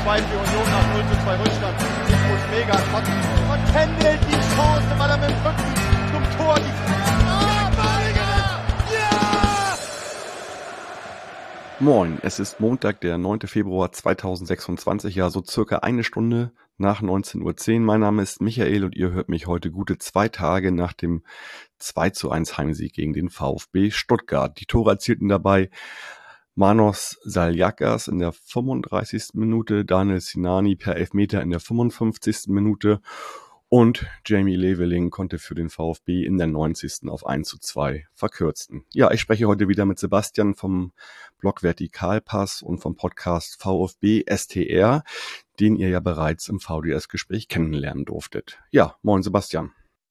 2 für Union nach 0:2 Rückstand. Nico Schläger und Kendall die Chance, weil er mit dem Rücken zum Tor ja! Moin, es ist Montag, der 9. Februar 2026, ja so circa eine Stunde nach 19:10 Uhr. Mein Name ist Michael und ihr hört mich heute gute 2 Tage nach dem 2:1 Heimsieg gegen den VfB Stuttgart. Die Tore erzielten dabei Manos Saljakas in der 35. Minute, Daniel Sinani per Elfmeter in der 55. Minute und Jamie Leveling konnte für den VfB in der 90. auf 1:2 verkürzen. Ja, ich spreche heute wieder mit Sebastian vom Blog Vertikalpass und vom Podcast VfB STR, den ihr ja bereits im VDS-Gespräch kennenlernen durftet. Ja, moin Sebastian.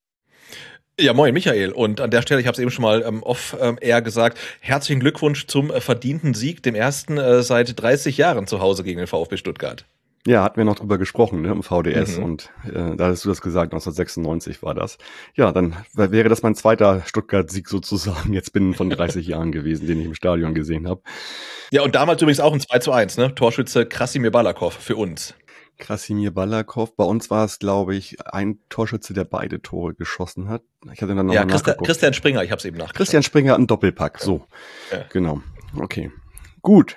Ja, moin Michael. Und an der Stelle, ich habe es eben schon mal off-air gesagt, herzlichen Glückwunsch zum verdienten Sieg, dem ersten seit 30 Jahren zu Hause gegen den VfB Stuttgart. Ja, hatten wir noch drüber gesprochen, ne, im VDS und da hast du das gesagt, 1996 war das. Ja, dann wäre das mein zweiter Stuttgart-Sieg sozusagen jetzt binnen von 30 Jahren gewesen, den ich im Stadion gesehen habe. Ja, und damals übrigens auch ein 2:1, ne? Torschütze Krasimir Balakov für uns. Krasimir Balakov, bei uns war es, glaube ich, ein Torschütze, der beide Tore geschossen hat. Ich hatte dann noch mal nachgeguckt. Christian Springer, ich habe es eben nachgeschaut. Christian Springer im Doppelpack, so. Ja. Genau, okay. Gut.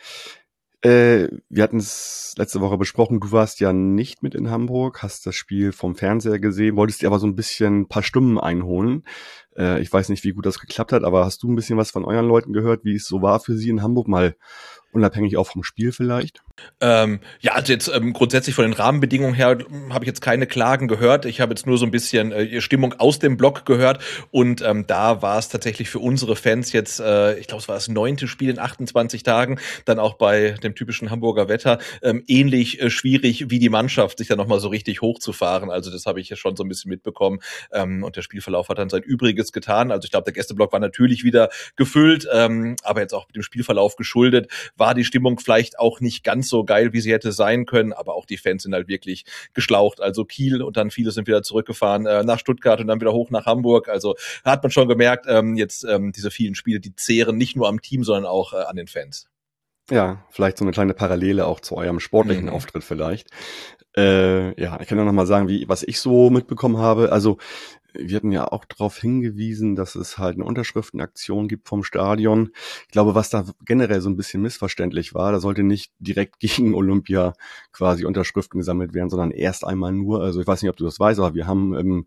Wir hatten es letzte Woche besprochen, du warst ja nicht mit in Hamburg, hast das Spiel vom Fernseher gesehen, wolltest dir aber so ein paar Stimmen einholen. Ich weiß nicht, wie gut das geklappt hat, aber hast du ein bisschen was von euren Leuten gehört, wie es so war für sie in Hamburg, mal unabhängig auch vom Spiel vielleicht? Ja, also jetzt grundsätzlich von den Rahmenbedingungen her habe ich jetzt keine Klagen gehört. Ich habe jetzt nur so ein bisschen Stimmung aus dem Block gehört und da war es tatsächlich für unsere Fans jetzt, ich glaube, es war das 9. Spiel in 28 Tagen, dann auch bei dem typischen Hamburger Wetter, ähnlich schwierig wie die Mannschaft, sich dann nochmal so richtig hochzufahren. Also das habe ich ja schon so ein bisschen mitbekommen und der Spielverlauf hat dann sein Übriges getan. Also ich glaube, der Gästeblock war natürlich wieder gefüllt, aber jetzt auch mit dem Spielverlauf geschuldet, war die Stimmung vielleicht auch nicht ganz so geil, wie sie hätte sein können, aber auch die Fans sind halt wirklich geschlaucht. Also Kiel und dann viele sind wieder zurückgefahren nach Stuttgart und dann wieder hoch nach Hamburg. Also hat man schon gemerkt, jetzt diese vielen Spiele, die zehren nicht nur am Team, sondern auch an den Fans. Ja, vielleicht so eine kleine Parallele auch zu eurem sportlichen Auftritt vielleicht. Ja, ich kann ja noch mal sagen, was ich so mitbekommen habe. Also wir hatten ja auch darauf hingewiesen, dass es halt eine Unterschriftenaktion gibt vom Stadion. Ich glaube, was da generell so ein bisschen missverständlich war, da sollte nicht direkt gegen Olympia quasi Unterschriften gesammelt werden, sondern erst einmal nur, also ich weiß nicht, ob du das weißt, aber wir haben im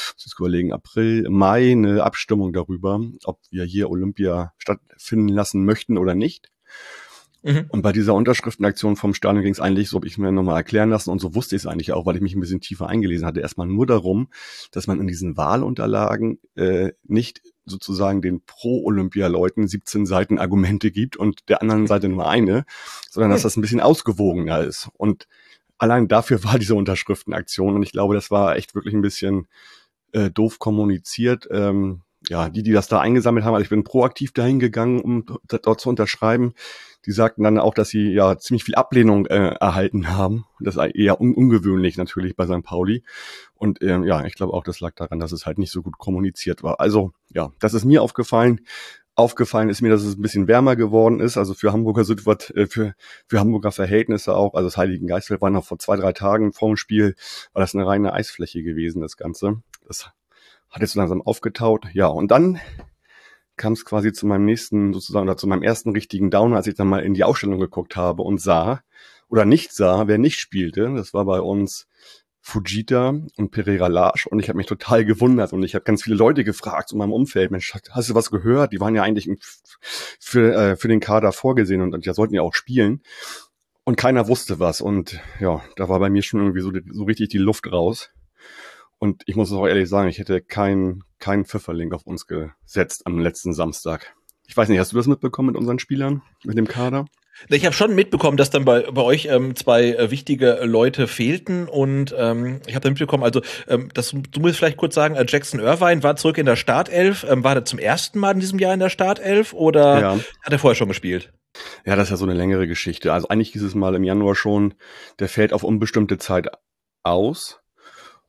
Mai eine Abstimmung darüber, ob wir hier Olympia stattfinden lassen möchten oder nicht. Und bei dieser Unterschriftenaktion vom Stadion ging es eigentlich, so habe ich mir nochmal erklären lassen und so wusste ich es eigentlich auch, weil ich mich ein bisschen tiefer eingelesen hatte, erstmal nur darum, dass man in diesen Wahlunterlagen nicht sozusagen den Pro-Olympia-Leuten 17 Seiten Argumente gibt und der anderen Seite nur eine, sondern dass das ein bisschen ausgewogener ist. Und allein dafür war diese Unterschriftenaktion und ich glaube, das war echt wirklich ein bisschen doof kommuniziert. Ja, die das da eingesammelt haben, also ich bin proaktiv dahin gegangen, um dort zu unterschreiben. Die sagten dann auch, dass sie ja ziemlich viel Ablehnung erhalten haben. Das ist eher ungewöhnlich natürlich bei St. Pauli. Und ja, ich glaube auch, das lag daran, dass es halt nicht so gut kommuniziert war. Also ja, das ist mir aufgefallen. Aufgefallen ist mir, dass es ein bisschen wärmer geworden ist. Also für Hamburger für Hamburger Verhältnisse auch. Also das Heiligen Geistfeld war noch vor 2-3 Tagen vor dem Spiel, war das eine reine Eisfläche gewesen, das Ganze. Das hat jetzt so langsam aufgetaut. Ja, und dann kam es quasi zu meinem nächsten sozusagen oder zu meinem ersten richtigen Downer, als ich dann mal in die Ausstellung geguckt habe und sah oder nicht sah, wer nicht spielte. Das war bei uns Fujita und Pereira Lage und ich habe mich total gewundert und ich habe ganz viele Leute gefragt in meinem Umfeld, Mensch, hast du was gehört? Die waren ja eigentlich für den Kader vorgesehen und ja sollten ja auch spielen und keiner wusste was und ja, da war bei mir schon irgendwie so richtig die Luft raus. Und ich muss auch ehrlich sagen, ich hätte keinen Pfifferling auf uns gesetzt am letzten Samstag. Ich weiß nicht, hast du das mitbekommen mit unseren Spielern, mit dem Kader? Ich habe schon mitbekommen, dass dann bei euch 2 wichtige Leute fehlten und ich habe dann mitbekommen, also du musst vielleicht kurz sagen, Jackson Irvine war zurück in der Startelf. War der zum ersten Mal in diesem Jahr in der Startelf oder hat er vorher schon gespielt? Ja, das ist ja so eine längere Geschichte. Also eigentlich hieß es mal im Januar schon, der fällt auf unbestimmte Zeit aus.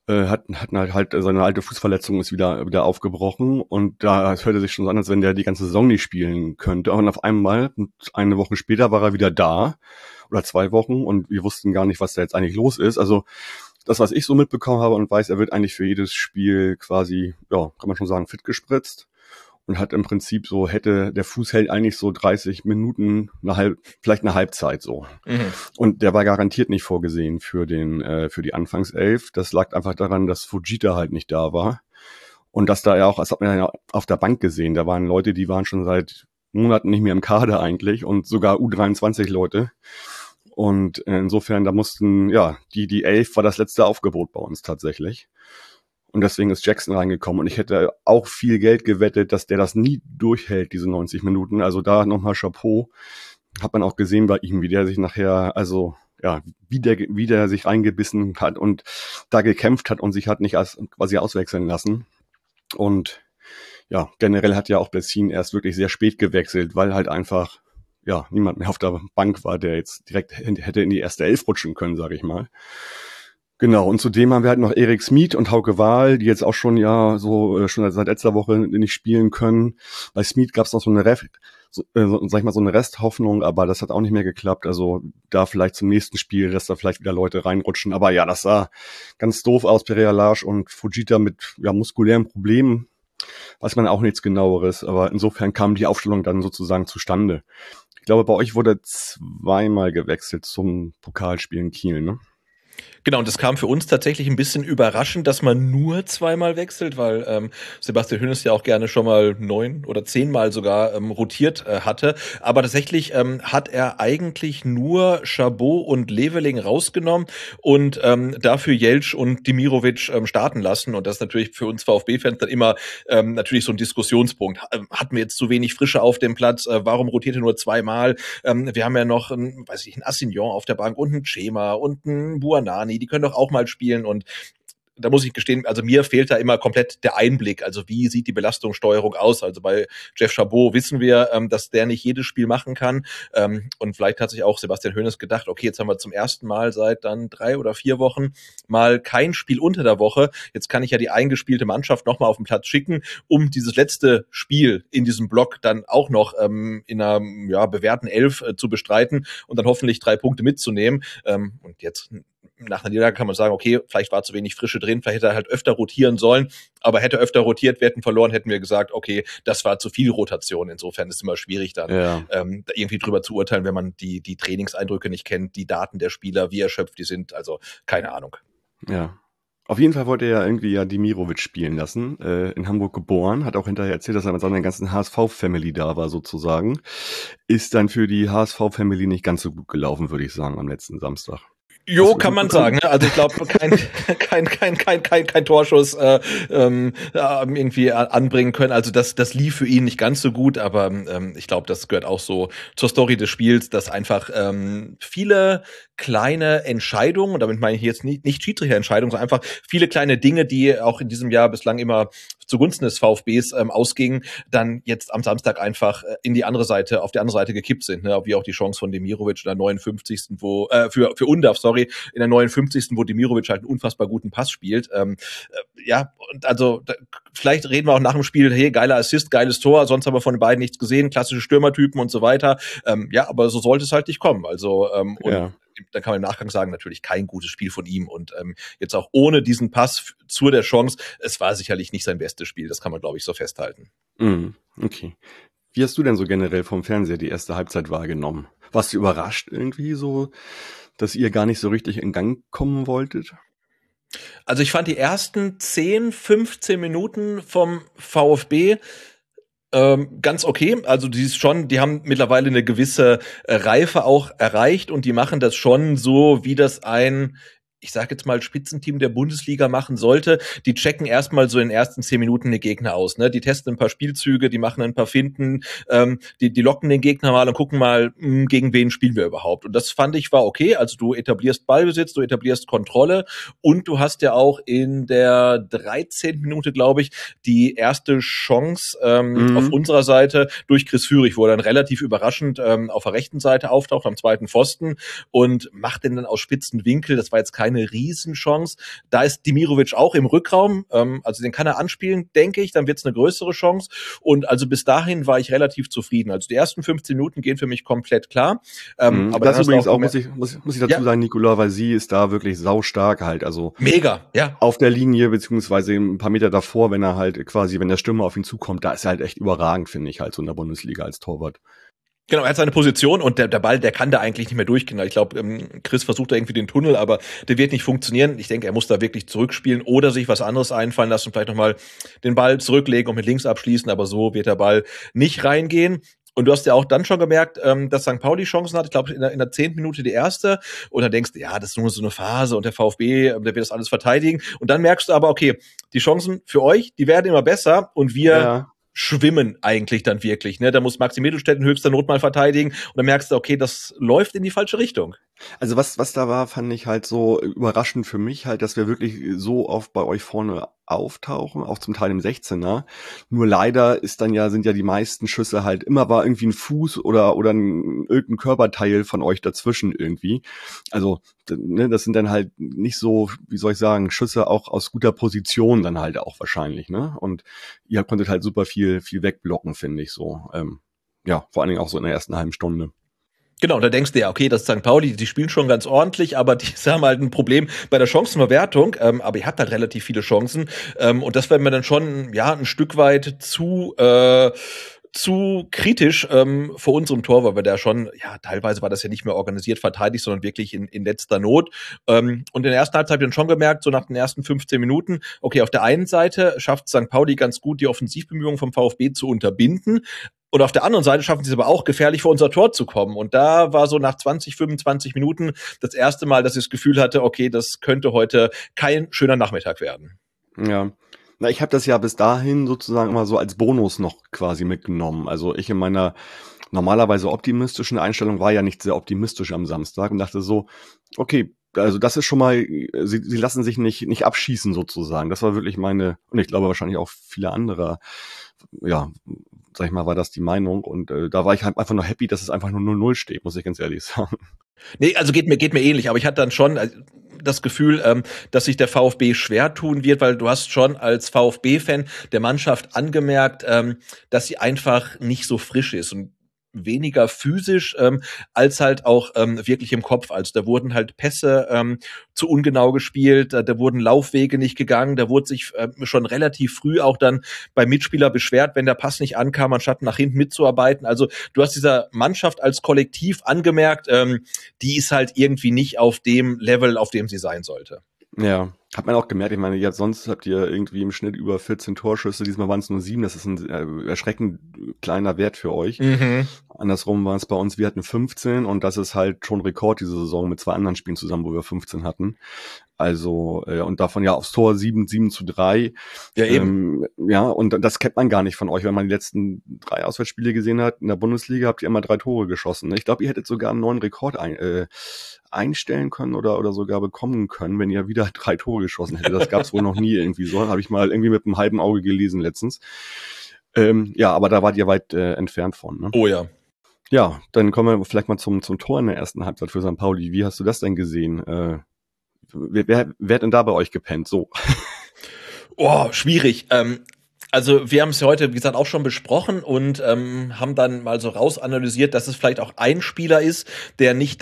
hat halt seine alte Fußverletzung ist wieder aufgebrochen und da hörte sich schon so an, als wenn der die ganze Saison nicht spielen könnte. Und auf einmal, eine Woche später war er wieder da oder 2 Wochen und wir wussten gar nicht, was da jetzt eigentlich los ist. Also das, was ich so mitbekommen habe und weiß, er wird eigentlich für jedes Spiel quasi, ja, kann man schon sagen, fit gespritzt. Und hat im Prinzip so, der Fuß hält eigentlich so 30 Minuten, vielleicht eine Halbzeit so. Mhm. Und der war garantiert nicht vorgesehen für die Anfangself. Das lag einfach daran, dass Fujita halt nicht da war. Und dass da ja auch, das hat man ja auf der Bank gesehen, da waren Leute, die waren schon seit Monaten nicht mehr im Kader eigentlich und sogar U23-Leute. Und insofern, da mussten, ja, die 11 war das letzte Aufgebot bei uns tatsächlich. Und deswegen ist Jackson reingekommen. Und ich hätte auch viel Geld gewettet, dass der das nie durchhält, diese 90 Minuten. Also da nochmal Chapeau. Hat man auch gesehen bei ihm, wie der sich nachher, also ja, wie der sich reingebissen hat und da gekämpft hat und sich hat nicht quasi auswechseln lassen. Und ja, generell hat ja auch Bessin erst wirklich sehr spät gewechselt, weil halt einfach ja niemand mehr auf der Bank war, der jetzt direkt hätte in die erste 11 rutschen können, sage ich mal. Genau, und zudem haben wir halt noch Erik Smith und Hauke Wahl, die jetzt auch schon schon seit letzter Woche nicht spielen können. Bei Smith gab es noch so eine Resthoffnung, aber das hat auch nicht mehr geklappt. Also da vielleicht zum nächsten Spiel, dass da vielleicht wieder Leute reinrutschen. Aber ja, das sah ganz doof aus, Pereira Lage und Fujita mit muskulären Problemen. Weiß man auch nichts Genaueres, aber insofern kam die Aufstellung dann sozusagen zustande. Ich glaube, bei euch wurde 2-mal gewechselt zum Pokalspiel in Kiel, ne? Genau, und das kam für uns tatsächlich ein bisschen überraschend, dass man nur 2-mal wechselt, weil Sebastian Hoeneß ja auch gerne schon mal 9 oder 10-mal sogar rotiert hatte. Aber tatsächlich hat er eigentlich nur Chabot und Leveling rausgenommen und dafür Jeltsch und Dimirovic starten lassen. Und das ist natürlich für uns VfB-Fans dann immer natürlich so ein Diskussionspunkt. Hatten wir jetzt zu wenig Frische auf dem Platz? Warum rotiert er nur 2-mal? Wir haben ja noch einen Assignon auf der Bank und einen Chema und einen Buonani. Die können doch auch mal spielen und da muss ich gestehen, also mir fehlt da immer komplett der Einblick. Also wie sieht die Belastungssteuerung aus? Also bei Jeff Chabot wissen wir, dass der nicht jedes Spiel machen kann. Und vielleicht hat sich auch Sebastian Hoeneß gedacht, okay, jetzt haben wir zum ersten Mal seit dann 3 oder 4 Wochen mal kein Spiel unter der Woche. Jetzt kann ich ja die eingespielte Mannschaft nochmal auf den Platz schicken, um dieses letzte Spiel in diesem Block dann auch noch in einer bewährten 11 zu bestreiten und dann hoffentlich 3 Punkte mitzunehmen. Und jetzt nach einer Niederlage kann man sagen, okay, vielleicht war zu wenig Frische drin, vielleicht hätte er halt öfter rotieren sollen, aber hätte öfter rotiert, wir hätten verloren, hätten wir gesagt, okay, das war zu viel Rotation. Insofern ist es immer schwierig dann irgendwie drüber zu urteilen, wenn man die Trainingseindrücke nicht kennt, die Daten der Spieler, wie erschöpft die sind, also keine Ahnung. Ja. Auf jeden Fall wollte er ja irgendwie Dimirovic spielen lassen, in Hamburg geboren, hat auch hinterher erzählt, dass er mit seiner ganzen HSV-Family da war sozusagen. Ist dann für die HSV-Family nicht ganz so gut gelaufen, würde ich sagen, am letzten Samstag. Jo, kann man sagen. Also ich glaube, kein Torschuss irgendwie anbringen können. Also das lief für ihn nicht ganz so gut, aber ich glaube, das gehört auch so zur Story des Spiels, dass einfach viele kleine Entscheidungen, und damit meine ich jetzt nicht Schiedsrichterentscheidungen, sondern einfach viele kleine Dinge, die auch in diesem Jahr bislang immer zugunsten des VfBs ausgingen, dann jetzt am Samstag einfach auf die andere Seite gekippt sind, ne? Wie auch die Chance von Demirovic in der 59. für Undav, in der 59. wo Demirovic halt einen unfassbar guten Pass spielt. Und also vielleicht reden wir auch nach dem Spiel, hey, geiler Assist, geiles Tor, sonst haben wir von den beiden nichts gesehen, klassische Stürmertypen und so weiter. Aber so sollte es halt nicht kommen. Also dann kann man im Nachgang sagen, natürlich kein gutes Spiel von ihm und jetzt auch ohne diesen Pass zu der Chance, es war sicherlich nicht sein bestes Spiel, das kann man, glaube ich, so festhalten. Okay. Wie hast du denn so generell vom Fernseher die erste Halbzeit wahrgenommen? Warst du überrascht irgendwie so, dass ihr gar nicht so richtig in Gang kommen wolltet? Also ich fand die ersten 10, 15 Minuten vom VfB ganz okay. Also die haben mittlerweile eine gewisse Reife auch erreicht und die machen das schon so, wie das ein, ich sag jetzt mal, Spitzenteam der Bundesliga machen sollte. Die checken erstmal so in den ersten 10 Minuten den Gegner aus, ne? Die testen ein paar Spielzüge, die machen ein paar Finten, die locken den Gegner mal und gucken mal, gegen wen spielen wir überhaupt. Und das fand ich war okay. Also du etablierst Ballbesitz, du etablierst Kontrolle und du hast ja auch in der 13. Minute, glaube ich, die erste Chance auf unserer Seite durch Chris Führig, wo er dann relativ überraschend auf der rechten Seite auftaucht, am zweiten Pfosten und macht den dann aus spitzen Winkel. Das war jetzt keine keine Riesenchance. Da ist Demirovic auch im Rückraum, also den kann er anspielen, denke ich, dann wird's eine größere Chance. Und also bis dahin war ich relativ zufrieden. Also die ersten 15 Minuten gehen für mich komplett klar. Aber das übrigens auch, muss ich dazu sagen, Nicola, weil sie ist da wirklich saustark halt, also mega, ja. Auf der Linie, beziehungsweise ein paar Meter davor, wenn er halt quasi, wenn der Stürmer auf ihn zukommt, da ist er halt echt überragend, finde ich, halt so in der Bundesliga als Torwart. Genau, er hat seine Position und der Ball, der kann da eigentlich nicht mehr durchgehen. Ich glaube, Chris versucht da irgendwie den Tunnel, aber der wird nicht funktionieren. Ich denke, er muss da wirklich zurückspielen oder sich was anderes einfallen lassen, vielleicht nochmal den Ball zurücklegen und mit links abschließen, aber so wird der Ball nicht reingehen. Und du hast ja auch dann schon gemerkt, dass St. Pauli Chancen hat. Ich glaube, in der 10. Minute die erste. Und dann denkst du, ja, das ist nur so eine Phase und der VfB, der wird das alles verteidigen. Und dann merkst du aber, okay, die Chancen für euch, die werden immer besser und wir schwimmen eigentlich dann wirklich. Ne? Da muss Maxi Mittelstädt in höchster Not mal verteidigen. Und dann merkst du, okay, das läuft in die falsche Richtung. Also was da war, fand ich halt so überraschend für mich halt, dass wir wirklich so oft bei euch vorne auftauchen, auch zum Teil im 16er. Nur leider sind ja die meisten Schüsse halt immer war irgendwie ein Fuß oder irgendein Körperteil von euch dazwischen irgendwie. Also, ne, das sind dann halt nicht so, wie soll ich sagen, Schüsse auch aus guter Position dann halt auch wahrscheinlich, ne? Und ihr konntet halt super viel wegblocken, finde ich so. Vor allen Dingen auch so in der ersten halben Stunde. Genau, da denkst du ja, okay, das ist St. Pauli, die spielen schon ganz ordentlich, aber die haben halt ein Problem bei der Chancenverwertung, aber ihr habt halt relativ viele Chancen und das wäre mir dann schon, ein Stück weit zu kritisch vor unserem Tor, weil wir da schon, teilweise war das ja nicht mehr organisiert verteidigt, sondern wirklich in letzter Not. Und in der ersten Halbzeit habe ich dann schon gemerkt, so nach den ersten 15 Minuten, okay, auf der einen Seite schafft St. Pauli ganz gut, die Offensivbemühungen vom VfB zu unterbinden. Und auf der anderen Seite schaffen sie es aber auch, gefährlich vor unser Tor zu kommen. Und da war so nach 20, 25 Minuten das erste Mal, dass ich das Gefühl hatte, okay, das könnte heute kein schöner Nachmittag werden. Ja. Na, ich habe das ja bis dahin sozusagen immer so als Bonus noch quasi mitgenommen. Also ich in meiner normalerweise optimistischen Einstellung war ja nicht sehr optimistisch am Samstag und dachte so, okay, also das ist schon mal, sie lassen sich nicht abschießen sozusagen. Das war wirklich meine, und ich glaube wahrscheinlich auch viele andere, sag ich mal, war das die Meinung. Und da war ich halt einfach nur happy, dass es einfach nur 0-0 steht, muss ich ganz ehrlich sagen. Nee, also geht mir ähnlich, aber ich hatte dann schon das Gefühl, dass sich der VfB schwer tun wird, weil du hast schon als VfB-Fan der Mannschaft angemerkt, dass sie einfach nicht so frisch ist und weniger physisch als halt auch wirklich im Kopf. Also da wurden halt Pässe zu ungenau gespielt, da wurden Laufwege nicht gegangen, da wurde sich schon relativ früh auch dann beim Mitspieler beschwert, wenn der Pass nicht ankam, anstatt nach hinten mitzuarbeiten. Also du hast dieser Mannschaft als Kollektiv angemerkt, die ist halt irgendwie nicht auf dem Level, auf dem sie sein sollte. Ja, hat man auch gemerkt. Ich meine, sonst habt ihr irgendwie im Schnitt über 14 Torschüsse. Diesmal waren es nur 7. Das ist ein erschreckend kleiner Wert für euch. Mhm. Andersrum waren es bei uns, wir hatten 15 und das ist halt schon Rekord diese Saison mit 2 anderen Spielen zusammen, wo wir 15 hatten. Also, und davon ja aufs Tor 7-3. Ja, eben. Und das kennt man gar nicht von euch. Wenn man die letzten 3 Auswärtsspiele gesehen hat, in der Bundesliga habt ihr immer 3 Tore geschossen. Ich glaube, ihr hättet sogar einen neuen Rekord einstellen können oder sogar bekommen können, wenn ihr wieder 3 Tore geschossen hättet. Das gab es wohl noch nie irgendwie so. Habe ich mal irgendwie mit einem halben Auge gelesen letztens. Aber da wart ihr weit entfernt von. Ne? Oh ja. Ja, dann kommen wir vielleicht mal zum Tor in der ersten Halbzeit für St. Pauli. Wie hast du das denn gesehen? Wer hat denn da bei euch gepennt? So. Oh, schwierig. Also wir haben es ja heute, wie gesagt, auch schon besprochen und haben dann mal so rausanalysiert, dass es vielleicht auch ein Spieler ist, der nicht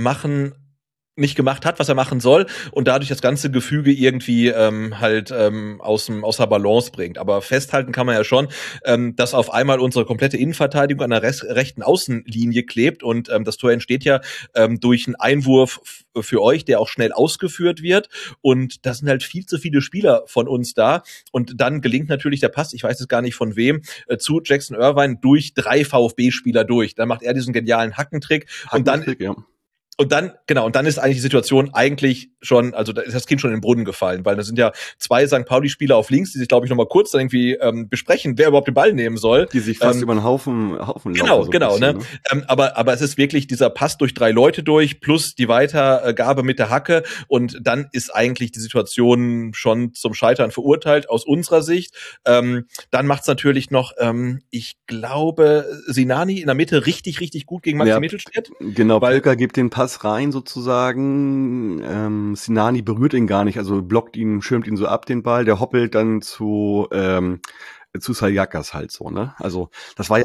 nicht gemacht hat, was er machen soll und dadurch das ganze Gefüge irgendwie aus der Balance bringt. Aber festhalten kann man ja schon, dass auf einmal unsere komplette Innenverteidigung an der rechten Außenlinie klebt und das Tor entsteht ja durch einen Einwurf für euch, der auch schnell ausgeführt wird und da sind halt viel zu viele Spieler von uns da und dann gelingt natürlich der Pass, ich weiß jetzt gar nicht von wem, zu Jackson Irvine durch 3 VfB-Spieler durch. Dann macht er diesen genialen Hackentrick und dann Und dann ist eigentlich die Situation eigentlich schon, also da ist das Kind schon in den Brunnen gefallen, weil da sind ja 2 St. Pauli-Spieler auf links, die sich, glaube ich, nochmal kurz dann irgendwie besprechen, wer überhaupt den Ball nehmen soll. Die sich fast über einen Haufen Genau, so bisschen, ne? Aber es ist wirklich dieser Pass durch 3 Leute durch, plus die Weitergabe mit der Hacke und dann ist eigentlich die Situation schon zum Scheitern verurteilt aus unserer Sicht. Dann macht's natürlich noch, ich glaube, Sinani in der Mitte richtig, richtig gut gegen Maxi Mittelstädt. Genau, Pilker gibt den Pass Jakas rein sozusagen, Sinani berührt ihn gar nicht, also blockt ihn, schirmt ihn so ab, den Ball, der hoppelt dann zu Saliakas halt so, ne? Also das war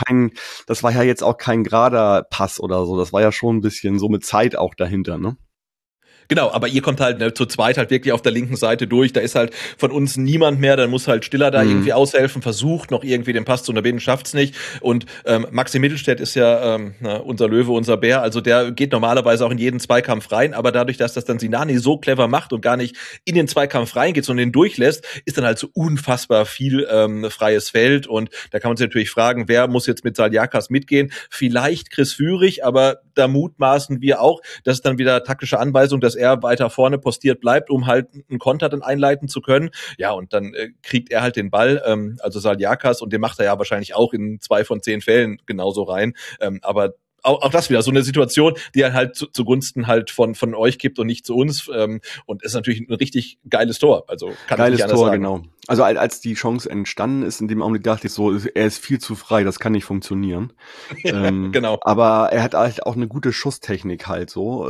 ja jetzt auch kein gerader Pass oder so, das war ja schon ein bisschen so mit Zeit auch dahinter, ne? Genau, aber ihr kommt halt zu zweit halt wirklich auf der linken Seite durch. Da ist halt von uns niemand mehr. Dann muss halt Stiller da irgendwie aushelfen, versucht noch irgendwie den Pass zu unterbinden, schafft's nicht. Und Maxi Mittelstädt ist ja unser Löwe, unser Bär. Also der geht normalerweise auch in jeden Zweikampf rein. Aber dadurch, dass das dann Sinani so clever macht und gar nicht in den Zweikampf reingeht, sondern den durchlässt, ist dann halt so unfassbar viel freies Feld. Und da kann man sich natürlich fragen, wer muss jetzt mit Saliakas mitgehen? Vielleicht Chris Führig, aber da mutmaßen wir auch, dass es dann wieder taktische Anweisung, dass er weiter vorne postiert bleibt, um halt einen Konter dann einleiten zu können. Ja, und dann kriegt er halt den Ball, also Saliakas, und den macht er ja wahrscheinlich auch in 2 von 10 Fällen genauso rein. Aber auch das wieder so eine Situation, die halt zugunsten halt von euch kippt und nicht zu uns. Und ist natürlich ein richtig geiles Tor. Also kann ich nicht anders Tor, sagen. genau. Also als die Chance entstanden ist, in dem Augenblick dachte ich so, er ist viel zu frei, das kann nicht funktionieren. Genau. Aber er hat halt auch eine gute Schusstechnik halt so.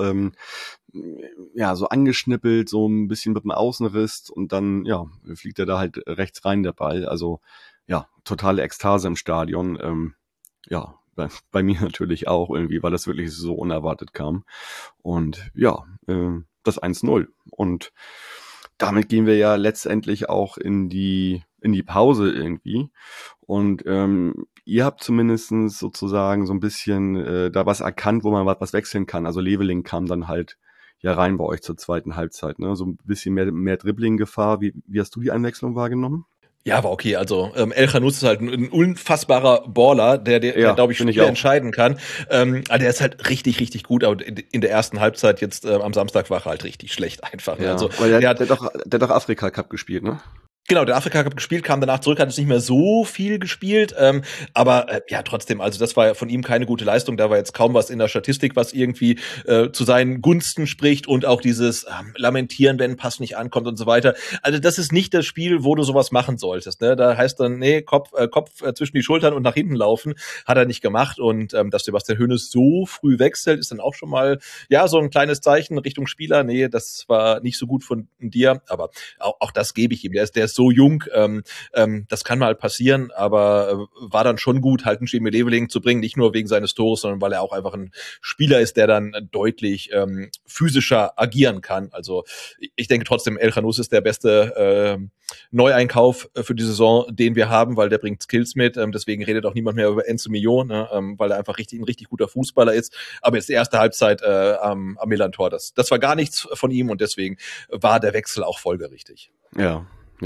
Ja, so angeschnippelt, so ein bisschen mit dem Außenriss und dann, ja, fliegt er da halt rechts rein, der Ball. Also, ja, totale Ekstase im Stadion. Ja, bei mir natürlich auch irgendwie, weil das wirklich so unerwartet kam. Und ja, das 1-0. Und damit gehen wir ja letztendlich auch in die Pause irgendwie. Und ihr habt zumindest sozusagen so ein bisschen da was erkannt, wo man was wechseln kann. Also Leveling kam dann halt ja rein bei euch zur zweiten Halbzeit, ne? So ein bisschen mehr Dribbling-Gefahr. Wie hast du die Einwechslung wahrgenommen? Ja, war okay. Also El Khanous ist halt ein unfassbarer Baller, der glaube ich, Spiele entscheiden kann. Aber der ist halt richtig, richtig gut. Aber in der ersten Halbzeit jetzt am Samstag war er halt richtig schlecht einfach. Ja, also der hat doch Afrika Cup gespielt, ne? Genau, der Afrika Cup gespielt, kam danach zurück, hat jetzt nicht mehr so viel gespielt, aber ja, trotzdem, also das war ja von ihm keine gute Leistung, da war jetzt kaum was in der Statistik, was irgendwie zu seinen Gunsten spricht und auch dieses Lamentieren, wenn ein Pass nicht ankommt und so weiter. Also das ist nicht das Spiel, wo du sowas machen solltest, ne? Da heißt dann, nee, Kopf zwischen die Schultern und nach hinten laufen, hat er nicht gemacht und dass Sebastian Hoeneß so früh wechselt, ist dann auch schon mal, ja, so ein kleines Zeichen Richtung Spieler, nee, das war nicht so gut von dir, aber auch das gebe ich ihm, der ist so jung, das kann mal passieren, aber war dann schon gut, halt einen Jamie Leveling zu bringen, nicht nur wegen seines Tores, sondern weil er auch einfach ein Spieler ist, der dann deutlich physischer agieren kann. Also ich denke trotzdem, El Khanous ist der beste Neueinkauf für die Saison, den wir haben, weil der bringt Skills mit, deswegen redet auch niemand mehr über Enzo Millon, ne, weil er einfach ein richtig guter Fußballer ist, aber jetzt die erste Halbzeit am Milan-Tor, das war gar nichts von ihm und deswegen war der Wechsel auch folgerichtig. Ja.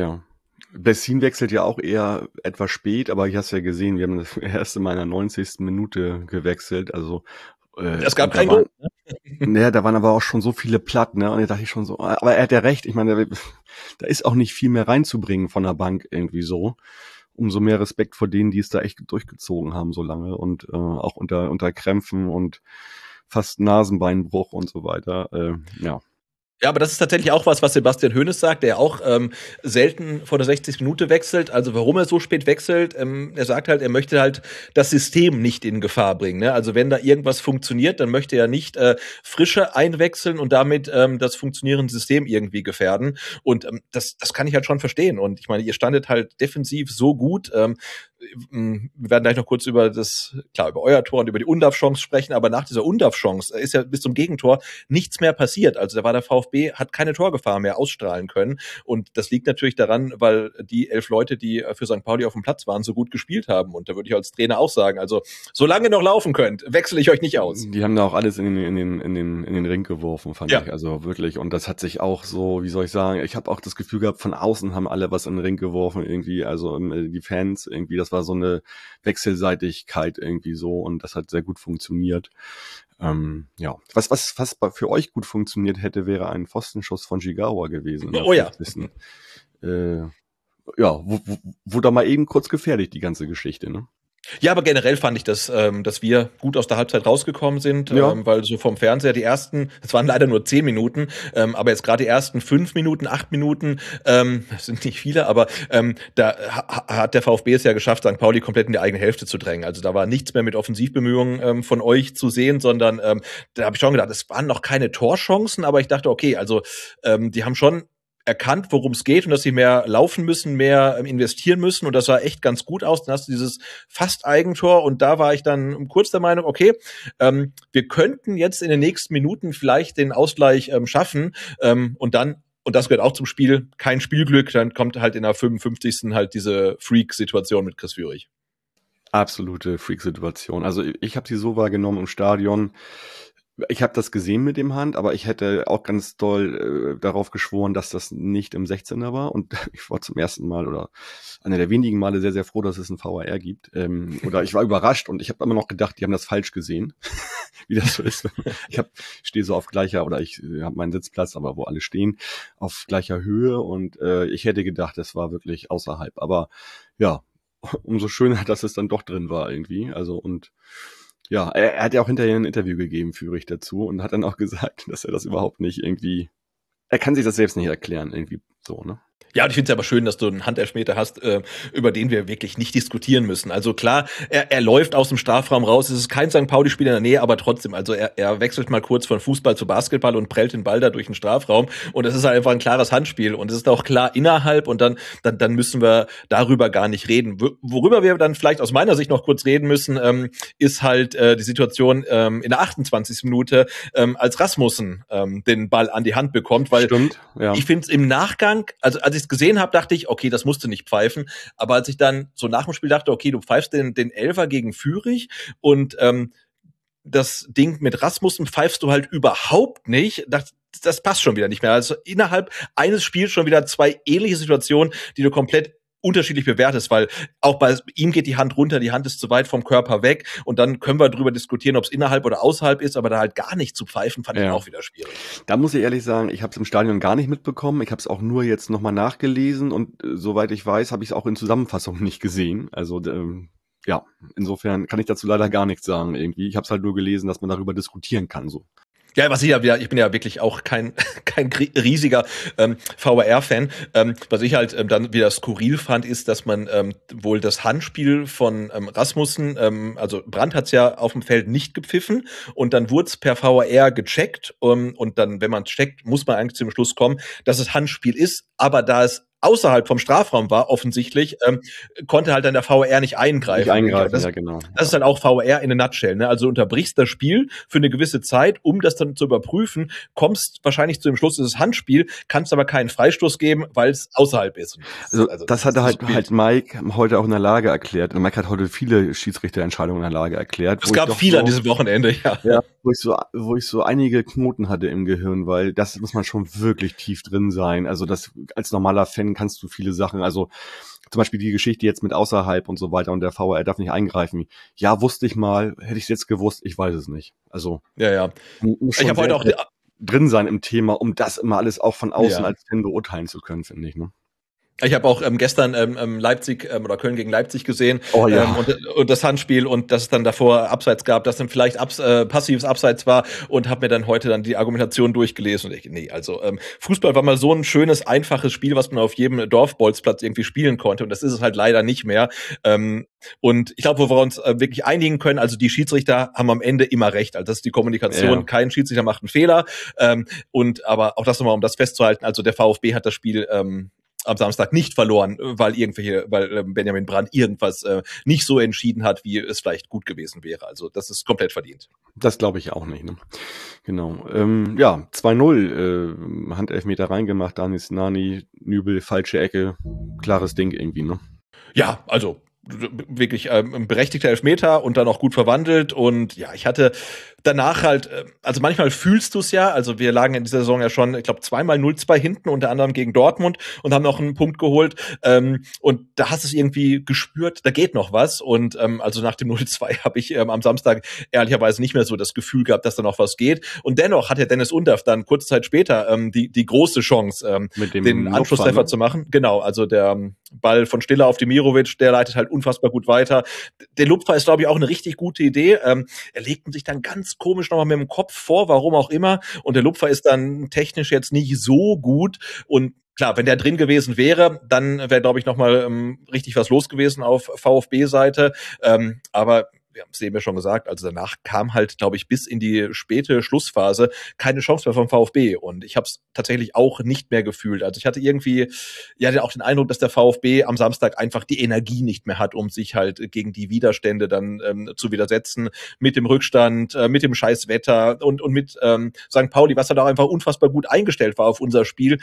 Bessin wechselt ja auch eher etwas spät, aber ich hast ja gesehen, wir haben das erste Mal in der 90. Minute gewechselt, also es gab kein Goal. Ne, da waren aber auch schon so viele platt, ne? Und da dachte ich schon so, aber er hat ja recht, ich meine, da ist auch nicht viel mehr reinzubringen von der Bank irgendwie so. Umso mehr Respekt vor denen, die es da echt durchgezogen haben so lange und auch unter Krämpfen und fast Nasenbeinbruch und so weiter. Ja. Ja, aber das ist tatsächlich auch was Sebastian Hoeneß sagt, der auch selten vor der 60. Minute wechselt. Also warum er so spät wechselt, er sagt halt, er möchte halt das System nicht in Gefahr bringen. Ne? Also wenn da irgendwas funktioniert, dann möchte er nicht Frische einwechseln und damit das funktionierende System irgendwie gefährden. Und das kann ich halt schon verstehen. Und ich meine, ihr standet halt defensiv so gut. Wir werden gleich noch kurz über euer Tor und über die Undav-Chance sprechen, aber nach dieser Undav-Chance ist ja bis zum Gegentor nichts mehr passiert. Also da war der VfB, hat keine Torgefahr mehr ausstrahlen können und das liegt natürlich daran, weil die 11 Leute, die für St. Pauli auf dem Platz waren, so gut gespielt haben und da würde ich als Trainer auch sagen, also solange ihr noch laufen könnt, wechsle ich euch nicht aus. Die haben da auch alles in den Ring geworfen, fand ich, also wirklich, und das hat sich auch so, wie soll ich sagen, ich habe auch das Gefühl gehabt, von außen haben alle was in den Ring geworfen irgendwie, also die Fans irgendwie, das war so eine Wechselseitigkeit irgendwie so und das hat sehr gut funktioniert. Ja, was für euch gut funktioniert hätte, wäre ein Pfostenschuss von Jigawa gewesen. Oh ja. Ja, wurde da mal eben kurz gefährlich, die ganze Geschichte, ne? Ja, aber generell fand ich, dass wir gut aus der Halbzeit rausgekommen sind, Ja. weil so vom Fernseher es waren leider nur 10 Minuten, aber jetzt gerade die ersten 5 Minuten, 8 Minuten, das sind nicht viele, aber da hat der VfB es ja geschafft, St. Pauli komplett in die eigene Hälfte zu drängen. Also da war nichts mehr mit Offensivbemühungen von euch zu sehen, sondern da habe ich schon gedacht, es waren noch keine Torchancen, aber ich dachte, okay, also die haben schon erkannt, worum es geht und dass sie mehr laufen müssen, mehr investieren müssen und das sah echt ganz gut aus. Dann hast du dieses fast Eigentor und da war ich dann kurz der Meinung, okay, wir könnten jetzt in den nächsten Minuten vielleicht den Ausgleich schaffen und das gehört auch zum Spiel, kein Spielglück, dann kommt halt in der 55. halt diese Freak-Situation mit Chris Führig. Absolute Freak-Situation. Also ich habe sie so wahrgenommen im Stadion. Ich habe das gesehen mit dem Hand, aber ich hätte auch ganz doll darauf geschworen, dass das nicht im 16er war. Und ich war zum ersten Mal oder einer der wenigen Male sehr, sehr froh, dass es ein VAR gibt. Oder ich war überrascht und ich habe immer noch gedacht, die haben das falsch gesehen, wie das so ist. Stehe so auf gleicher, oder ich habe meinen Sitzplatz, aber wo alle stehen, auf gleicher Höhe. Und ich hätte gedacht, das war wirklich außerhalb. Aber ja, umso schöner, dass es dann doch drin war irgendwie. Also und ja, er hat ja auch hinterher ein Interview gegeben, Führig, dazu und hat dann auch gesagt, dass er das überhaupt nicht irgendwie, er kann sich das selbst nicht erklären, irgendwie so, ne? Ja, und ich finde es aber schön, dass du einen Handelfmeter hast, über den wir wirklich nicht diskutieren müssen. Also klar, er läuft aus dem Strafraum raus, es ist kein St. Pauli-Spieler in der Nähe, aber trotzdem, also er wechselt mal kurz von Fußball zu Basketball und prellt den Ball da durch den Strafraum und es ist halt einfach ein klares Handspiel und es ist auch klar innerhalb und dann müssen wir darüber gar nicht reden. Worüber wir dann vielleicht aus meiner Sicht noch kurz reden müssen, ist halt die Situation in der 28. Minute, als Rasmussen den Ball an die Hand bekommt, weil Stimmt, ja. Ich finde es im Nachgang, also als ich es gesehen habe, dachte ich, okay, das musst du nicht pfeifen. Aber als ich dann so nach dem Spiel dachte, okay, du pfeifst den Elfer gegen Führig und das Ding mit Rasmussen pfeifst du halt überhaupt nicht. Das passt schon wieder nicht mehr. Also innerhalb eines Spiels schon wieder zwei ähnliche Situationen, die du komplett unterschiedlich bewertest, weil auch bei ihm geht die Hand runter, die Hand ist zu weit vom Körper weg und dann können wir drüber diskutieren, ob es innerhalb oder außerhalb ist, aber da halt gar nicht zu pfeifen, fand ich auch wieder schwierig. Da muss ich ehrlich sagen, ich habe es im Stadion gar nicht mitbekommen, ich habe es auch nur jetzt nochmal nachgelesen und soweit ich weiß, habe ich es auch in Zusammenfassung nicht gesehen, also ja, insofern kann ich dazu leider gar nichts sagen irgendwie, ich habe es halt nur gelesen, dass man darüber diskutieren kann, so. Ja, ich bin ja wirklich auch kein riesiger VAR-Fan. Was ich halt dann wieder skurril fand, ist, dass man wohl das Handspiel von Rasmussen, also Brandt hat's ja auf dem Feld nicht gepfiffen und dann wurde es per VAR gecheckt und dann, wenn man es checkt, muss man eigentlich zum Schluss kommen, dass es Handspiel ist, aber da es außerhalb vom Strafraum war, offensichtlich, konnte halt dann der VAR nicht eingreifen. Ja, genau. Das ist halt auch VAR in a nutshell, ne? Also du unterbrichst das Spiel für eine gewisse Zeit, um das dann zu überprüfen, kommst wahrscheinlich zu dem Schluss, es ist Handspiel, kannst aber keinen Freistoß geben, weil es außerhalb ist. Also das hat halt Mike heute auch in der Lage erklärt. Und Mike hat heute viele Schiedsrichterentscheidungen in der Lage erklärt. Es gab viele an diesem Wochenende, ja. Wo ich so einige Knoten hatte im Gehirn, weil das muss man schon wirklich tief drin sein. Also das als normaler Fan kannst du viele Sachen, also zum Beispiel die Geschichte jetzt mit außerhalb und so weiter und der VAR darf nicht eingreifen. Ja, wusste ich mal, hätte ich es jetzt gewusst, ich weiß es nicht. Also ja. Ich habe heute auch drin sein im Thema, um das immer alles auch von außen als Fan beurteilen zu können, finde ich, ne? Ich habe auch gestern Leipzig oder Köln gegen Leipzig gesehen und das Handspiel und dass es dann davor Abseits gab, dass dann vielleicht passives Abseits war und habe mir dann heute dann die Argumentation durchgelesen und Fußball war mal so ein schönes, einfaches Spiel, was man auf jedem Dorfbolzplatz irgendwie spielen konnte und das ist es halt leider nicht mehr. Und ich glaube, wo wir uns wirklich einigen können, also die Schiedsrichter haben am Ende immer recht, also das ist die Kommunikation, kein Schiedsrichter macht einen Fehler aber auch das nochmal, um das festzuhalten, also der VfB hat das Spiel am Samstag nicht verloren, weil Benjamin Brandt irgendwas nicht so entschieden hat, wie es vielleicht gut gewesen wäre. Also das ist komplett verdient. Das glaube ich auch nicht, ne? Genau. 2-0, Handelfmeter reingemacht, Danis Nani, Nübel, falsche Ecke, klares Ding irgendwie, ne? Ja, also wirklich berechtigter Elfmeter und dann auch gut verwandelt und ja, ich hatte danach halt, also manchmal fühlst du es ja, also wir lagen in dieser Saison ja schon, ich glaube, zweimal 0-2 hinten, unter anderem gegen Dortmund und haben noch einen Punkt geholt und da hast du es irgendwie gespürt, da geht noch was und also nach dem 0-2 habe ich am Samstag ehrlicherweise nicht mehr so das Gefühl gehabt, dass da noch was geht und dennoch hat der Dennis Undaff dann kurze Zeit später die große Chance, den Anschlusstreffer zu machen, genau, also der Ball von Stiller auf Demirovic, der leitet halt unfassbar gut weiter. Der Lupfer ist, glaube ich, auch eine richtig gute Idee. Er legt sich dann ganz komisch nochmal mit dem Kopf vor, warum auch immer. Und der Lupfer ist dann technisch jetzt nicht so gut. Und klar, wenn der drin gewesen wäre, dann wäre, glaube ich, nochmal richtig was los gewesen auf VfB-Seite. Aber wir haben es eben ja schon gesagt, also danach kam halt, glaube ich, bis in die späte Schlussphase keine Chance mehr vom VfB. Und ich habe es tatsächlich auch nicht mehr gefühlt. Also ich hatte irgendwie auch den Eindruck, dass der VfB am Samstag einfach die Energie nicht mehr hat, um sich halt gegen die Widerstände dann zu widersetzen. Mit dem Rückstand, mit dem scheiß Wetter und mit St. Pauli, was halt auch einfach unfassbar gut eingestellt war auf unser Spiel.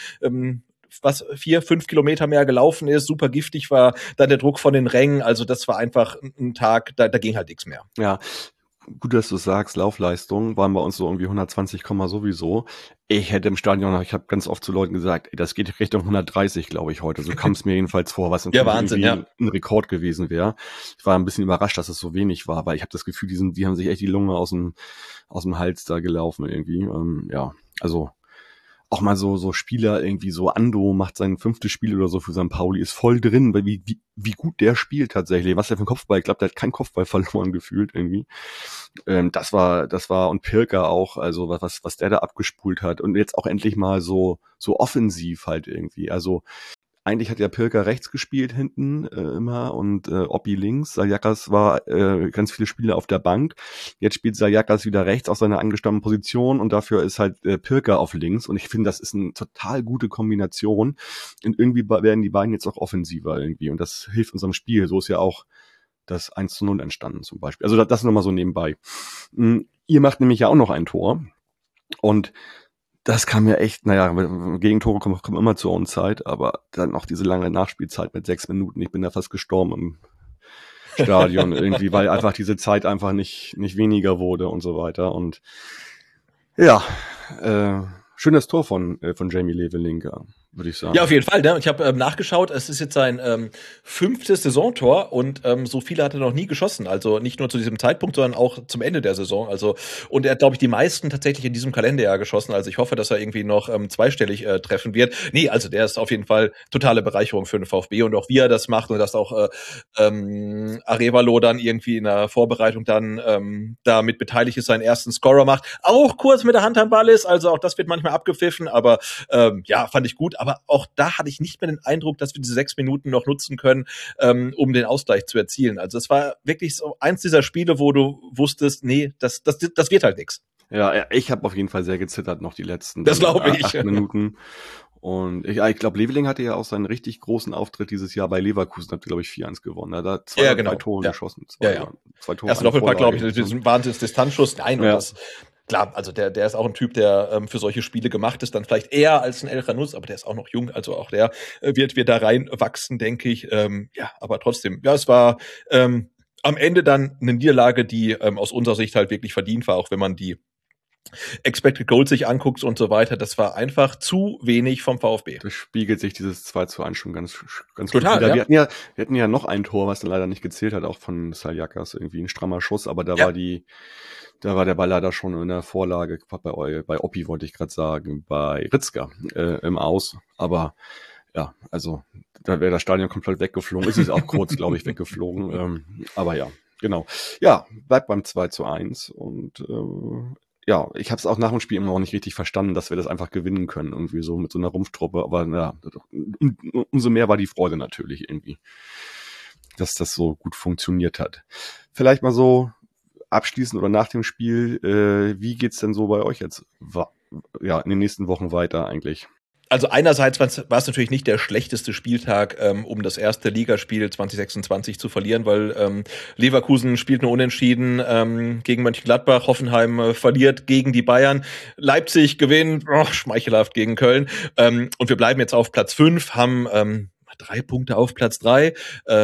Was 4-5 Kilometer mehr gelaufen ist, super giftig war, dann der Druck von den Rängen, also das war einfach ein Tag, da ging halt nichts mehr. Ja, gut, dass du sagst, Laufleistung waren bei uns so irgendwie 120, sowieso. Ich hätte im Stadion, ich habe ganz oft zu Leuten gesagt, das geht Richtung 130, glaube ich, heute. So kam es mir jedenfalls vor, was natürlich ein Rekord gewesen wäre. Ich war ein bisschen überrascht, dass es so wenig war, weil ich habe das Gefühl, die haben sich echt die Lunge aus dem Hals da gelaufen irgendwie. Also auch mal so Spieler irgendwie so, Ando macht sein 5. Spiel oder so für St. Pauli, ist voll drin, weil wie gut der spielt tatsächlich, was der für ein Kopfball, ich glaube, der hat keinen Kopfball verloren gefühlt irgendwie. Das war und Pirker auch, also was der da abgespult hat und jetzt auch endlich mal so offensiv halt irgendwie, also eigentlich hat ja Pirker rechts gespielt hinten immer und Oppi links. Sajakas war ganz viele Spiele auf der Bank. Jetzt spielt Sajakas wieder rechts aus seiner angestammten Position und dafür ist halt Pirker auf links. Und ich finde, das ist eine total gute Kombination. Und irgendwie werden die beiden jetzt auch offensiver irgendwie. Und das hilft unserem Spiel. So ist ja auch das 1:0 entstanden zum Beispiel. Also das nochmal so nebenbei. Ihr macht nämlich ja auch noch ein Tor. Und das kam ja echt, Gegentore kommen immer zur Unzeit, aber dann noch diese lange Nachspielzeit mit 6 Minuten. Ich bin da fast gestorben im Stadion irgendwie, weil einfach diese Zeit einfach nicht weniger wurde und so weiter. Und ja, schönes Tor von Jamie Levelinka, würde ich sagen. Ja, auf jeden Fall. Ne? Ich habe nachgeschaut, es ist jetzt sein 5. Saisontor und so viele hat er noch nie geschossen. Also nicht nur zu diesem Zeitpunkt, sondern auch zum Ende der Saison. Also und er hat, glaube ich, die meisten tatsächlich in diesem Kalenderjahr geschossen. Also ich hoffe, dass er irgendwie noch zweistellig treffen wird. Nee, also der ist auf jeden Fall totale Bereicherung für den VfB und auch wie er das macht und dass auch Arevalo dann irgendwie in der Vorbereitung dann damit beteiligt ist, seinen ersten Scorer macht. Auch kurz mit der Hand am Ball ist. Also auch das wird manchmal abgepfiffen, aber fand ich gut. Aber auch da hatte ich nicht mehr den Eindruck, dass wir diese 6 Minuten noch nutzen können, um den Ausgleich zu erzielen. Also es war wirklich so eins dieser Spiele, wo du wusstest, nee, das wird halt nichts. Ja, ich habe auf jeden Fall sehr gezittert noch die letzten 8 Minuten. Und ich glaube, Leveling hatte ja auch seinen richtig großen Auftritt dieses Jahr bei Leverkusen, hat, glaube ich, 4-1 gewonnen. Da hat er 2 Tore geschossen. 2 Tore. Erster Doppelpack, glaube ich, diesen Wahnsinns-Distanzschuss. Nein, und das klar, also der ist auch ein Typ, der für solche Spiele gemacht ist, dann vielleicht eher als ein El Khanous, aber der ist auch noch jung, also auch der wird da reinwachsen, denke ich. Aber trotzdem, es war am Ende dann eine Niederlage, die aus unserer Sicht halt wirklich verdient war, auch wenn man die Expected Goals sich anguckt und so weiter. Das war einfach zu wenig vom VfB. Das spiegelt sich dieses 2:1 schon ganz total, gut wieder. Wir hatten ja noch ein Tor, was dann leider nicht gezählt hat, auch von Saljakas, irgendwie ein strammer Schuss, aber da war der Ball leider schon in der Vorlage, bei Oppi wollte ich gerade sagen, bei Ritzka im Aus. Aber ja, also da wäre das Stadion komplett weggeflogen. Es ist auch kurz, glaube ich, weggeflogen. Aber ja, genau. Ja, bleibt beim 2:1 und ich habe es auch nach dem Spiel immer noch nicht richtig verstanden, dass wir das einfach gewinnen können, irgendwie so mit so einer Rumpftruppe. Aber umso mehr war die Freude natürlich irgendwie, dass das so gut funktioniert hat. Vielleicht mal so abschließend oder nach dem Spiel, wie geht's denn so bei euch jetzt in den nächsten Wochen weiter eigentlich? Also einerseits war es natürlich nicht der schlechteste Spieltag, um das erste Ligaspiel 2026 zu verlieren, weil Leverkusen spielt nur unentschieden gegen Mönchengladbach, Hoffenheim verliert gegen die Bayern, Leipzig gewinnt, schmeichelhaft gegen Köln und wir bleiben jetzt auf Platz 5, haben 3 Punkte auf Platz 3,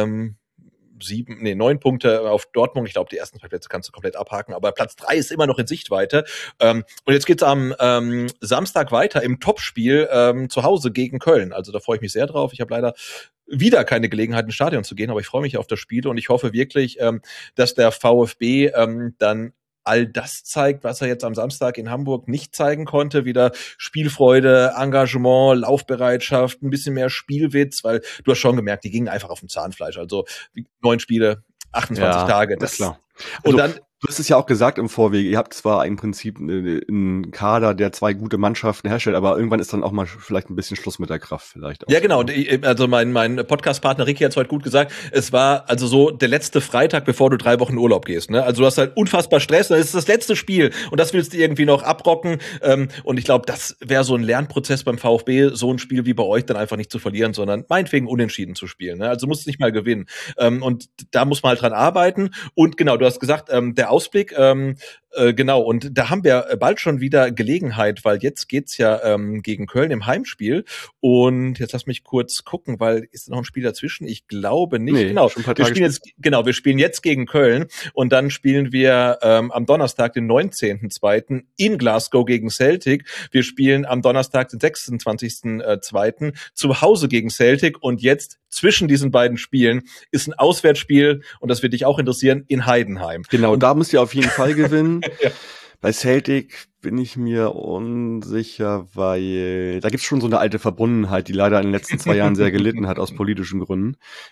9 Punkte auf Dortmund. Ich glaube, die ersten 2 Plätze kannst du komplett abhaken, aber Platz 3 ist immer noch in Sichtweite. Und jetzt geht's am Samstag weiter im Topspiel zu Hause gegen Köln. Also da freue ich mich sehr drauf. Ich habe leider wieder keine Gelegenheit, ins Stadion zu gehen, aber ich freue mich auf das Spiel und ich hoffe wirklich, dass der VfB dann all das zeigt, was er jetzt am Samstag in Hamburg nicht zeigen konnte. Wieder Spielfreude, Engagement, Laufbereitschaft, ein bisschen mehr Spielwitz, weil du hast schon gemerkt, die gingen einfach auf dem Zahnfleisch. Also 9 Spiele, 28 Tage. Das ist klar. Und also, dann du hast es ja auch gesagt im Vorwege, ihr habt zwar im Prinzip einen Kader, der 2 gute Mannschaften herstellt, aber irgendwann ist dann auch mal vielleicht ein bisschen Schluss mit der Kraft vielleicht. Auch. Ja, genau. Also mein Podcast-Partner Ricky hat es heute gut gesagt. Es war also so der letzte Freitag, bevor du 3 Wochen Urlaub gehst. Ne? Also du hast halt unfassbar Stress. Das ist das letzte Spiel und das willst du irgendwie noch abrocken. Und ich glaube, das wäre so ein Lernprozess beim VfB, so ein Spiel wie bei euch dann einfach nicht zu verlieren, sondern meinetwegen unentschieden zu spielen. Ne? Also du musst nicht mal gewinnen. Und da muss man halt dran arbeiten. Und genau, du hast gesagt, der Ausblick, genau, und da haben wir bald schon wieder Gelegenheit, weil jetzt geht's ja gegen Köln im Heimspiel. Und jetzt lass mich kurz gucken, weil ist noch ein Spiel dazwischen? Ich glaube nicht. Nee, genau, wir spielen jetzt gegen Köln und dann spielen wir am Donnerstag, den 19.02. in Glasgow gegen Celtic. Wir spielen am Donnerstag, den 26.02. zu Hause gegen Celtic und jetzt zwischen diesen beiden Spielen ist ein Auswärtsspiel und das wird dich auch interessieren, in Heidenheim. Genau, und da müsst ihr auf jeden Fall gewinnen. Ja. Bei Celtic bin ich mir unsicher, weil da gibt's schon so eine alte Verbundenheit, die leider in den letzten 2 Jahren sehr gelitten hat aus politischen Gründen.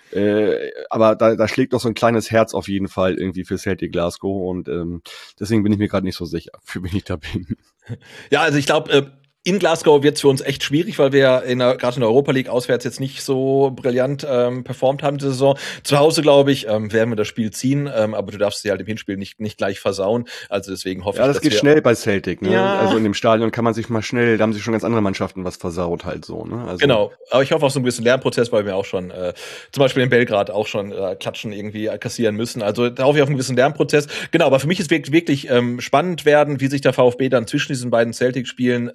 Aber da schlägt doch so ein kleines Herz auf jeden Fall irgendwie für Celtic Glasgow und deswegen bin ich mir gerade nicht so sicher, für wen ich da bin. Ja, also ich glaube, in Glasgow wird es für uns echt schwierig, weil wir gerade in der Europa League auswärts jetzt nicht so brillant performt haben diese Saison. Zu Hause, glaube ich, werden wir das Spiel ziehen, aber du darfst sie halt im Hinspiel nicht gleich versauen. Also deswegen hoffe ich, dass das geht schnell bei Celtic, ne? Ja. Also in dem Stadion kann man sich mal schnell, da haben sich schon ganz andere Mannschaften was versaut halt so, ne? Also genau, aber ich hoffe auf so einen gewissen Lernprozess, weil wir auch schon zum Beispiel in Belgrad auch schon Klatschen irgendwie kassieren müssen. Also da hoffe ich auf einen gewissen Lernprozess. Genau, aber für mich ist wirklich spannend werden, wie sich der VfB dann zwischen diesen beiden Celtic-Spielen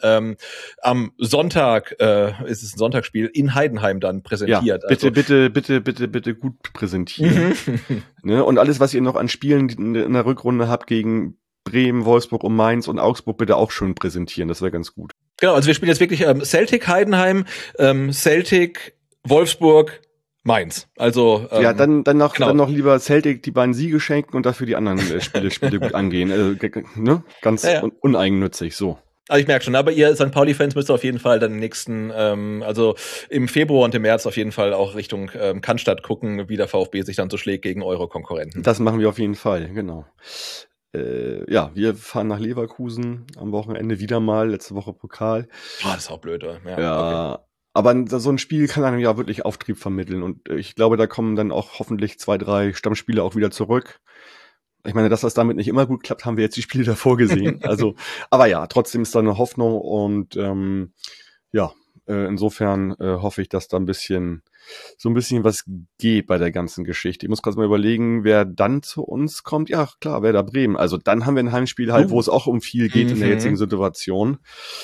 am Sonntag, ist es ein Sonntagsspiel, in Heidenheim dann präsentiert. Ja, bitte gut präsentieren. Ne? Und alles, was ihr noch an Spielen in der Rückrunde habt gegen Bremen, Wolfsburg und Mainz und Augsburg, bitte auch schön präsentieren. Das wäre ganz gut. Genau, also wir spielen jetzt wirklich Celtic, Heidenheim, Celtic, Wolfsburg, Mainz. Also ja, dann noch lieber Celtic die beiden Siege schenken und dafür die anderen Spiele gut angehen. Ne? Ganz uneigennützig, so. Also ich merke schon, aber ihr St. Pauli-Fans müsst auf jeden Fall dann im nächsten, also im Februar und im März auf jeden Fall auch Richtung Cannstatt gucken, wie der VfB sich dann so schlägt gegen eure Konkurrenten. Das machen wir auf jeden Fall, genau. Ja, wir fahren nach Leverkusen am Wochenende wieder mal, letzte Woche Pokal. Das ist auch blöd, oder? Ja. Okay. Aber so ein Spiel kann einem ja wirklich Auftrieb vermitteln und ich glaube, da kommen dann auch hoffentlich 2, 3 Stammspieler auch wieder zurück. Ich meine, dass das damit nicht immer gut klappt, haben wir jetzt die Spiele davor gesehen. Also, aber ja, trotzdem ist da eine Hoffnung und insofern hoffe ich, dass da so ein bisschen was geht bei der ganzen Geschichte. Ich muss gerade mal überlegen, wer dann zu uns kommt. Ja, klar, Werder Bremen. Also dann haben wir ein Heimspiel halt, wo es auch um viel geht in der jetzigen Situation.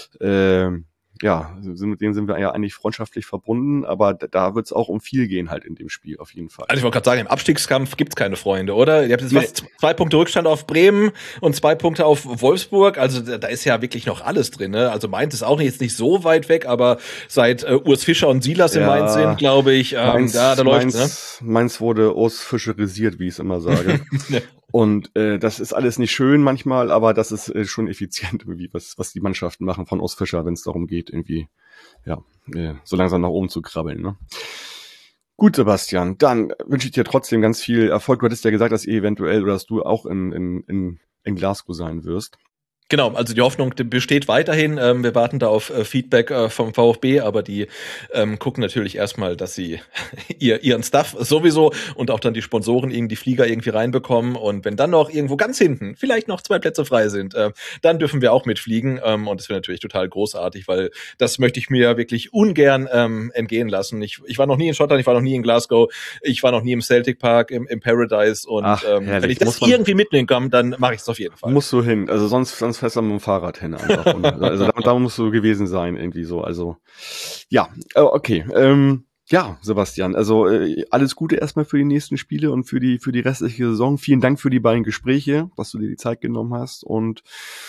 Mit denen sind wir ja eigentlich freundschaftlich verbunden, aber da wird es auch um viel gehen halt in dem Spiel auf jeden Fall. Also ich wollte gerade sagen, im Abstiegskampf gibt's keine Freunde, oder? Ihr habt jetzt 2 Punkte Rückstand auf Bremen und 2 Punkte auf Wolfsburg, also da ist ja wirklich noch alles drin, ne? Also Mainz ist auch jetzt nicht so weit weg, aber seit Urs Fischer und Silas in Mainz sind, glaube ich, da läuft's, ne? Mainz wurde Urs Fischerisiert, wie ich es immer sage. Und das ist alles nicht schön manchmal, aber das ist schon effizient irgendwie, was die Mannschaften machen von Urs Fischer, wenn es darum geht, irgendwie so langsam nach oben zu krabbeln. Ne? Gut, Sebastian, dann wünsche ich dir trotzdem ganz viel Erfolg. Du hattest ja gesagt, dass ihr eventuell oder dass du auch in Glasgow sein wirst. Genau, also die Hoffnung besteht weiterhin. Wir warten da auf Feedback vom VfB, aber die gucken natürlich erstmal, dass sie ihren Stuff sowieso und auch dann die Sponsoren die Flieger irgendwie reinbekommen. Und wenn dann noch irgendwo ganz hinten vielleicht noch 2 Plätze frei sind, dann dürfen wir auch mitfliegen. Und das wäre natürlich total großartig, weil das möchte ich mir wirklich ungern entgehen lassen. Ich war noch nie in Schottland, ich war noch nie in Glasgow, ich war noch nie im Celtic Park, im Paradise. Und wenn ich das irgendwie mitnehmen kann, dann mache ich es auf jeden Fall. Musst du hin, also sonst fährst du mit dem Fahrrad hin einfach. Also da musst du gewesen sein irgendwie so. Also ja, okay. Ja, Sebastian, also alles Gute erstmal für die nächsten Spiele und für die restliche Saison. Vielen Dank für die beiden Gespräche, dass du dir die Zeit genommen hast und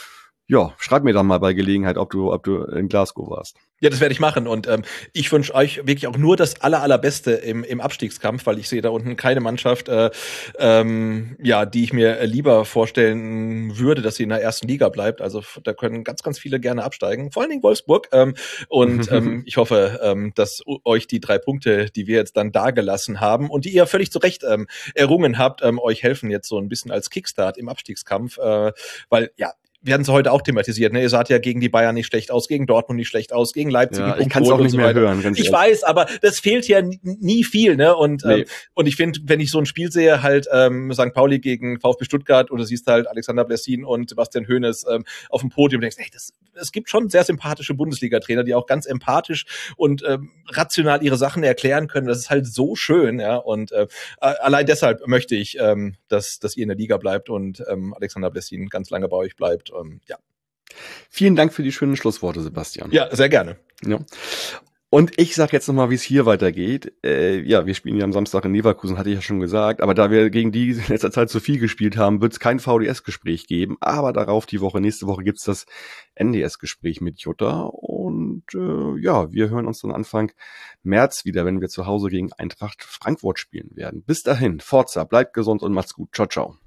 Ja, schreib mir dann mal bei Gelegenheit, ob du in Glasgow warst. Ja, das werde ich machen und ich wünsche euch wirklich auch nur das Allerbeste im Abstiegskampf, weil ich sehe da unten keine Mannschaft, die ich mir lieber vorstellen würde, dass sie in der ersten Liga bleibt. Also da können ganz, ganz viele gerne absteigen, vor allen Dingen Wolfsburg. Ich hoffe, dass euch die 3 Punkte, die wir jetzt dann dagelassen haben und die ihr völlig zu Recht errungen habt, euch helfen jetzt so ein bisschen als Kickstart im Abstiegskampf, weil ja, wir hatten es heute auch thematisiert, ne? Ihr saht ja gegen die Bayern nicht schlecht aus, gegen Dortmund nicht schlecht aus, gegen Leipzig. Ja, ich kann es auch nicht mehr hören. Ganz ich weiß, aber das fehlt ja nie viel, ne? Und ich finde, wenn ich so ein Spiel sehe, halt St. Pauli gegen VfB Stuttgart oder siehst halt Alexander Blessin und Sebastian Hoeneß auf dem Podium, denkst, ey, es gibt schon sehr sympathische Bundesliga-Trainer, die auch ganz empathisch und rational ihre Sachen erklären können. Das ist halt so schön, ja. Und allein deshalb möchte ich, dass ihr in der Liga bleibt und Alexander Blessin ganz lange bei euch bleibt. Ja. Vielen Dank für die schönen Schlussworte, Sebastian. Ja, sehr gerne. Ja. Und ich sag jetzt nochmal, wie es hier weitergeht. Wir spielen ja am Samstag in Leverkusen, hatte ich ja schon gesagt. Aber da wir gegen die in letzter Zeit zu viel gespielt haben, wird es kein VDS-Gespräch geben. Aber darauf nächste Woche gibt's das NDS-Gespräch mit Jutta. Und wir hören uns dann Anfang März wieder, wenn wir zu Hause gegen Eintracht Frankfurt spielen werden. Bis dahin, Forza, bleibt gesund und macht's gut. Ciao, ciao.